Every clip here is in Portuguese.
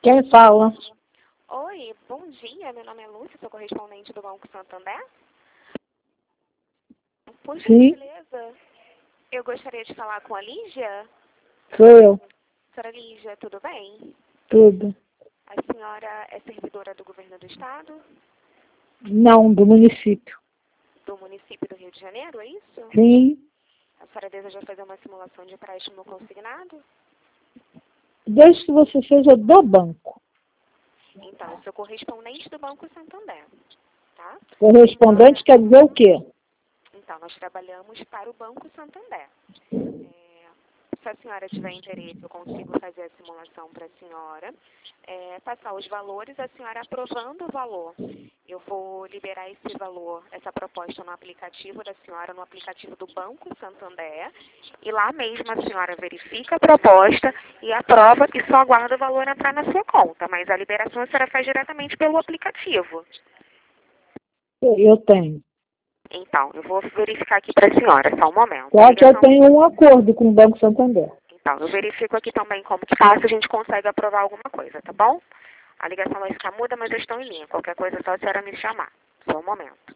Quem fala? Oi, bom dia. Meu nome é Lúcia, sou correspondente do Banco Santander. Por Sim. gentileza, eu gostaria de falar com a Lígia. Sou eu. Senhora Lígia, tudo bem? Tudo. A senhora é servidora do governo do estado? Não, do município. Do município do Rio de Janeiro, é isso? Sim. A senhora deseja fazer uma simulação de empréstimo consignado? Desde que você seja do banco. Então, eu sou correspondente do Banco Santander, tá? Correspondente quer dizer o quê? Então, nós trabalhamos para o Banco Santander. Se a senhora tiver interesse, eu consigo fazer a simulação para a senhora, passar os valores, a senhora aprovando o valor. Eu vou liberar esse valor, essa proposta no aplicativo da senhora, no aplicativo do Banco Santander, e lá mesmo a senhora verifica a proposta e aprova e só aguarda o valor entrar na sua conta, mas a liberação a senhora faz diretamente pelo aplicativo. Eu tenho. Então, eu vou verificar aqui para a senhora, só um momento. Só que eu tenho um acordo com o Banco Santander. Então, eu verifico aqui também como que tá, se a gente consegue aprovar alguma coisa, tá bom? A ligação vai ficar muda, mas eu estou em linha. Qualquer coisa é só a senhora me chamar. Só um momento.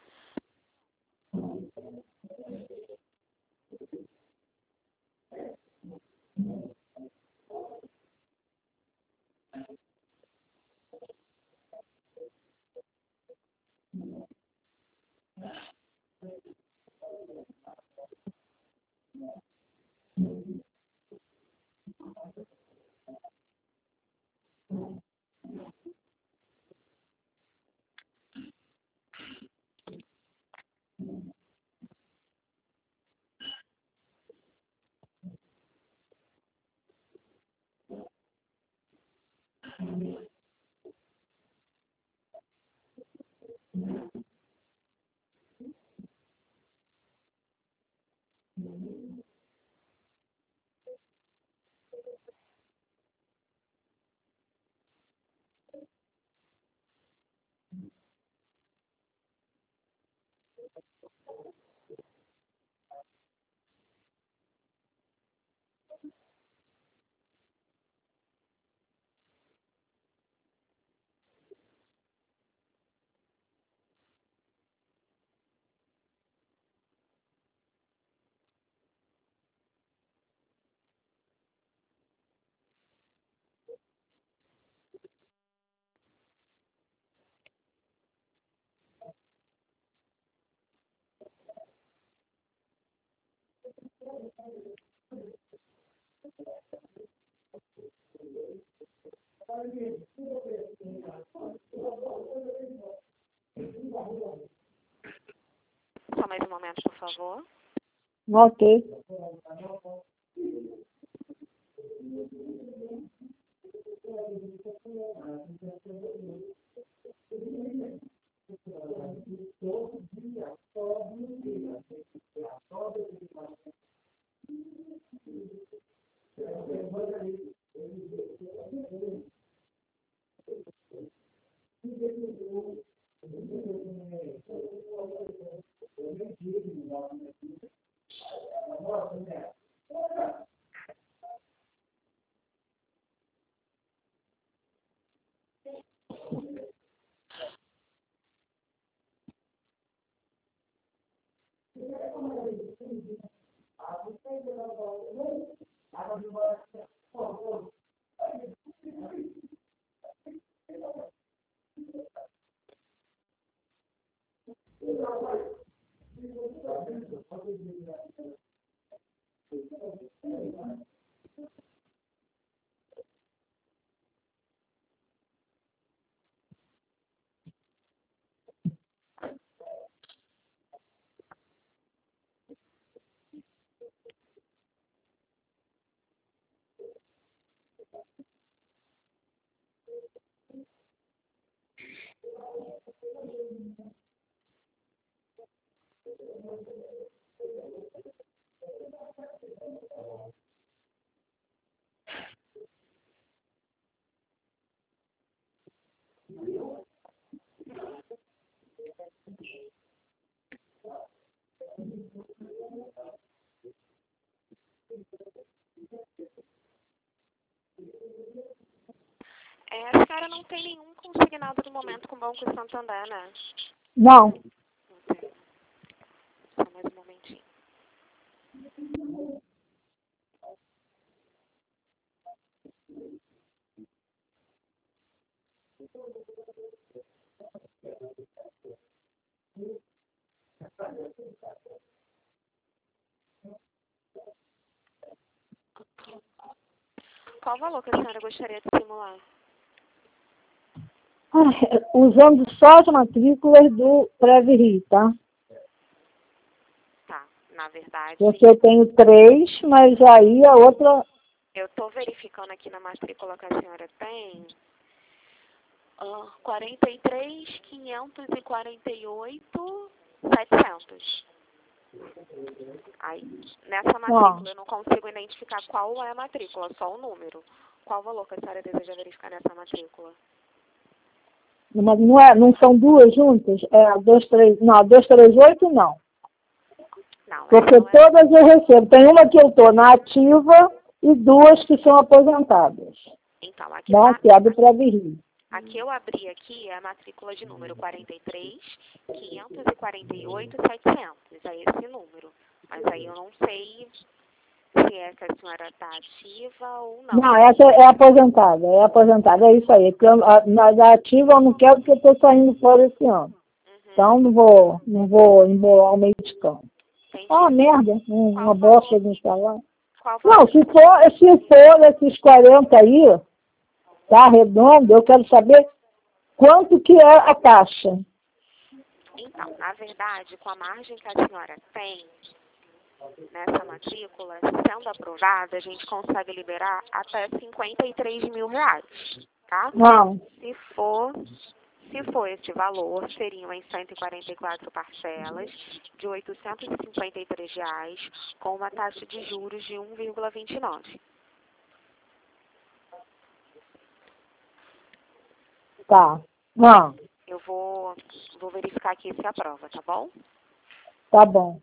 Só mais um momento, por favor. Ok. A senhora não tem nenhum consignado do momento com o Banco Santander, né? Não. Não tem. Só mais um momentinho. Qual o valor que a senhora gostaria de simular? Usando só as matrículas do Previri, tá? Tá, na verdade, Porque eu tenho 3, mas aí a outra... eu estou verificando aqui na matrícula que a senhora tem 43.548, 700. Aí, nessa matrícula, eu não consigo identificar qual é a matrícula, só o número. Qual o valor que a senhora deseja verificar nessa matrícula? Mas não são duas juntas? É a 238 não. Não, Porque essa não é. todas eu recebo. Tem uma que eu estou na ativa e 2 que são aposentadas. Então, aqui Né? tá. Que é a do Previri. Aqui eu abri aqui a matrícula de número 43.548, 700. É esse número. Mas aí eu não sei se é que a senhora está ativa ou não. Não, essa é aposentada. É aposentada, é isso aí. Porque na da ativa eu não quero porque eu estou saindo fora esse ano. Então não vou embolar o meio de campo. Entendi. Ah, merda. Uma Qual bosta de instalar. Qual Não, valor? se for esses 40 aí, tá redondo, eu quero saber quanto que é a taxa. Então, na verdade, com a margem que a senhora tem nessa matrícula, sendo aprovada, a gente consegue liberar até R$ 53 mil, tá? Não. Se for esse valor, seriam em 144 parcelas de R$ 853, com uma taxa de juros de 1,29. Tá. Não. Eu vou verificar aqui se aprova, tá bom? Tá bom.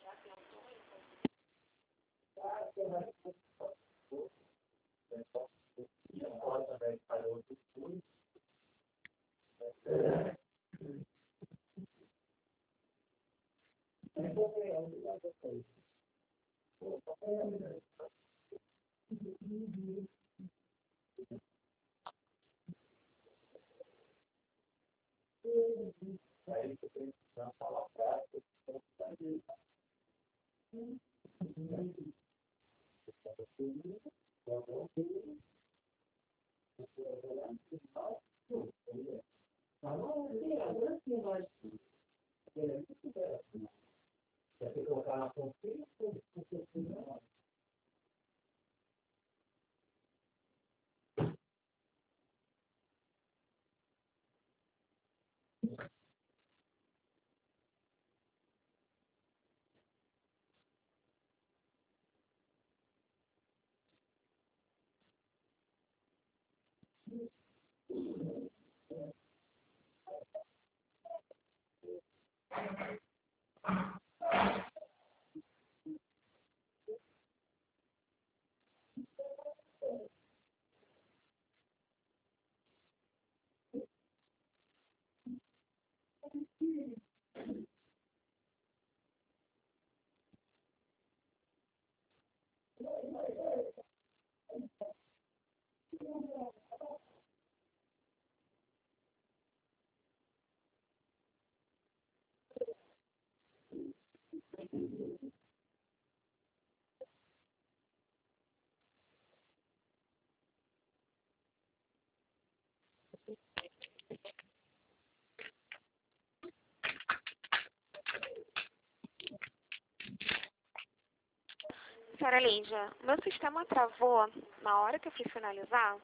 Senhora Lídia, meu sistema travou na hora que eu fui finalizar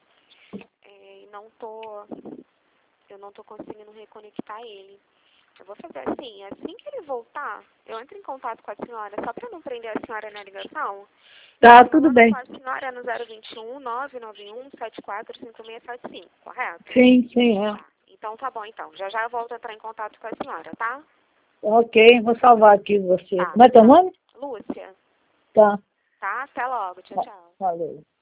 e eu não tô conseguindo reconectar ele. Eu vou fazer assim que ele voltar, eu entro em contato com a senhora, só para não prender a senhora na ligação. Tá, tudo bem. Com a senhora no 021 991 745675, correto? Sim, é. Tá. Então tá bom, então. Já eu volto a entrar em contato com a senhora, tá? Ok, vou salvar aqui você. Tá. Como é teu nome? Lúcia. Tá. Tá? Até logo. Tchau, tchau. Valeu.